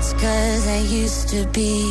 'cause I used to be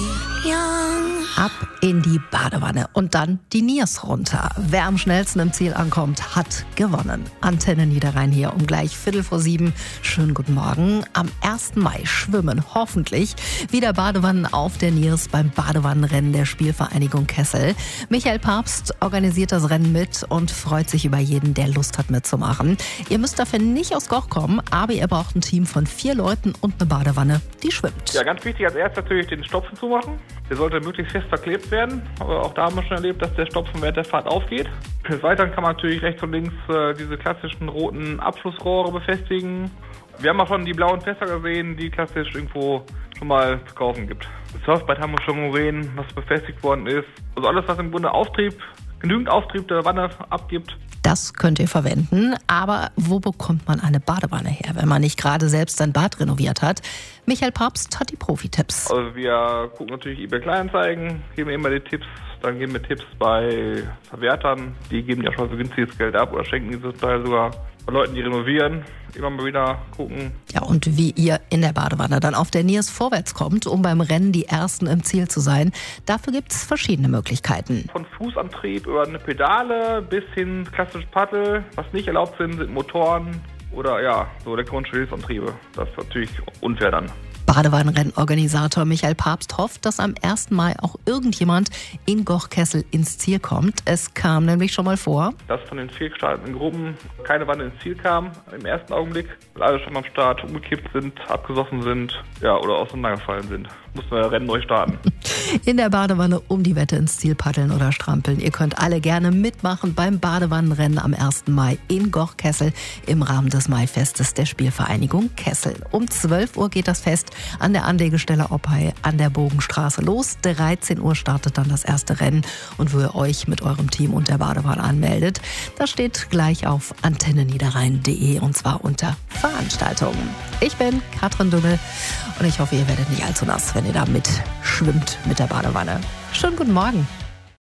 young. Ab in die Badewanne und dann die Niers runter. Wer am schnellsten im Ziel ankommt, hat gewonnen. Antenne Niederrhein hier um gleich 6:45. Schönen guten Morgen. Am 1. Mai schwimmen hoffentlich wieder Badewannen auf der Niers beim Badewannenrennen der Spielvereinigung Kessel. Michael Papst organisiert das Rennen mit und freut sich über jeden, der Lust hat mitzumachen. Ihr müsst dafür nicht aus Goch kommen, aber ihr braucht ein Team von 4 Leuten und eine Badewanne, die schwimmt. Ja, ganz wichtig als erstes natürlich den Stopfen zumachen. Der sollte möglichst fest verklebt werden. Aber auch da haben wir schon erlebt, dass der Stopfen während der Fahrt aufgeht. Des Weiteren kann man natürlich rechts und links diese klassischen roten Abflussrohre befestigen. Wir haben auch schon die blauen Fässer gesehen, die klassisch irgendwo schon mal zu kaufen gibt. Das Surfbrett haben wir schon gesehen, was befestigt worden ist. Also alles, was im Grunde genügend Auftrieb der Wanne abgibt. Das könnt ihr verwenden, aber wo bekommt man eine Badewanne her, wenn man nicht gerade selbst sein Bad renoviert hat? Michael Papst hat die Profi-Tipps. Also wir gucken natürlich eBay Kleinanzeigen, geben immer die Tipps, dann geben wir Tipps bei Verwertern, die geben ja schon so günstiges Geld ab oder schenken dieses Teil sogar bei Leuten, die renovieren, immer mal wieder gucken. Ja, und wie ihr in der Badewanne dann auf der Niers vorwärts kommt, um beim Rennen die Ersten im Ziel zu sein, dafür gibt es verschiedene Möglichkeiten. Von Fußantrieb über eine Pedale bis hin klassisch Paddel. Was nicht erlaubt sind Motoren oder ja, so elektronische Hilfsantriebe. Das ist natürlich unfair dann. Badewannenrennorganisator Michael Papst hofft, dass am 1. Mai auch irgendjemand in Goch-Kessel ins Ziel kommt. Es kam nämlich schon mal vor, dass von den 4 gestarteten Gruppen keine Wanne ins Ziel kam im ersten Augenblick, weil alle schon am Start umgekippt sind, abgesoffen sind, ja, oder auseinandergefallen sind. Mussten wir das Rennen neu starten. In der Badewanne um die Wette ins Ziel paddeln oder strampeln. Ihr könnt alle gerne mitmachen beim Badewannenrennen am 1. Mai in Goch-Kessel im Rahmen des Maifestes der Spielvereinigung Kessel. Um 12 Uhr geht das Fest an der Anlegestelle Oppei an der Bogenstraße los. 13 Uhr startet dann das erste Rennen und wo ihr euch mit eurem Team und der Badewanne anmeldet, das steht gleich auf antenneniederrhein.de und zwar unter Veranstaltungen. Ich bin Katrin Dümmel und ich hoffe, ihr werdet nicht allzu nass, wenn ihr da schwimmt mit der Badewanne. Schönen guten Morgen.